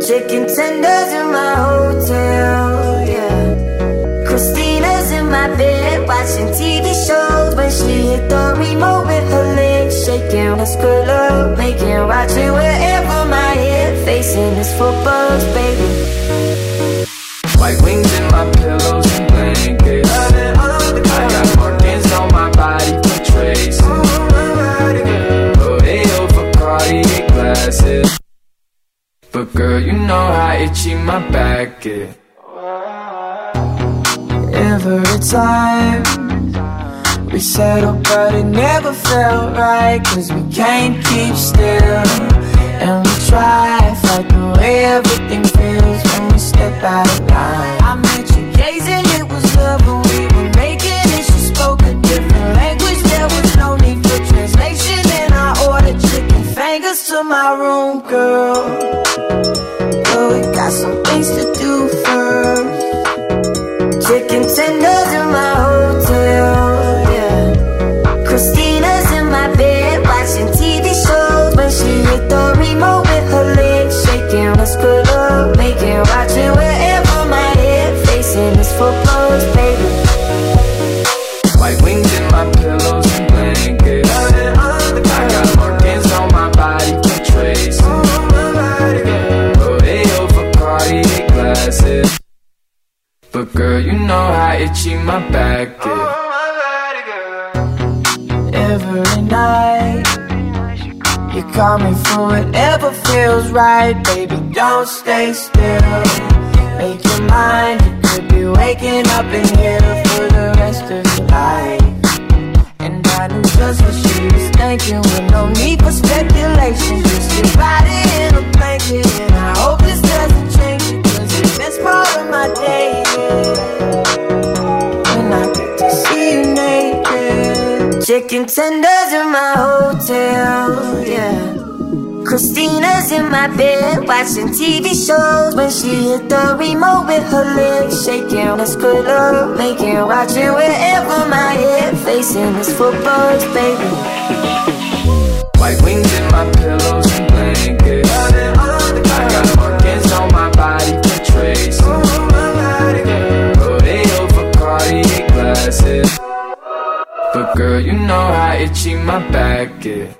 Chicken tenders in my hotel, yeah. Christina's in my bed watching TV shows. When she hit the remote with her legs shaking, let's good love making, watching wherever my head facing is for bugs, baby. White wings in my pillows and blankets. I got markings on my body for traces. Rodeo for Cartier glasses. But girl, you know how itchy my back is. Every time we settle, but it never felt right, 'cause we can't keep still. And we try to fight the way everything feels when we step out of line. I met you gazing, it was love when we were making it. She spoke a different language, there was no need for translation. And I ordered chicken fingers to my room, girl. But we got some things to do first. Chicken tenders in my hotel, yeah. Christina's in my bed watching TV shows. When she hit the remote with her legs shaking, let's good love making, watching wherever my head facing is for bugs, baby. White wings in my pillows and blankets. I got markings on my body for traces. Rodeo for Cartier glasses. But girl, you know how itchy my back is. Every night you call me for whatever feels right, baby, don't stay still. Make your mind, you could be waking up in here for the rest of your life. And I knew just what she was thinking, with no need for speculation. Just your body in a blanket, and I hope this doesn't change it, 'cause it's the best part of my day, yeah. When I get to see you naked. Chicken tenders in my hotel, yeah. Christina's in my bed watching TV shows. When she hit the remote with her legs shaking, let's good love making, watching wherever my head facing is for bugs, baby. White wings in my pillows and blankets. I got markings on my body for traces. Rodeo for Cartier glasses. But girl, you know how itchy my back is.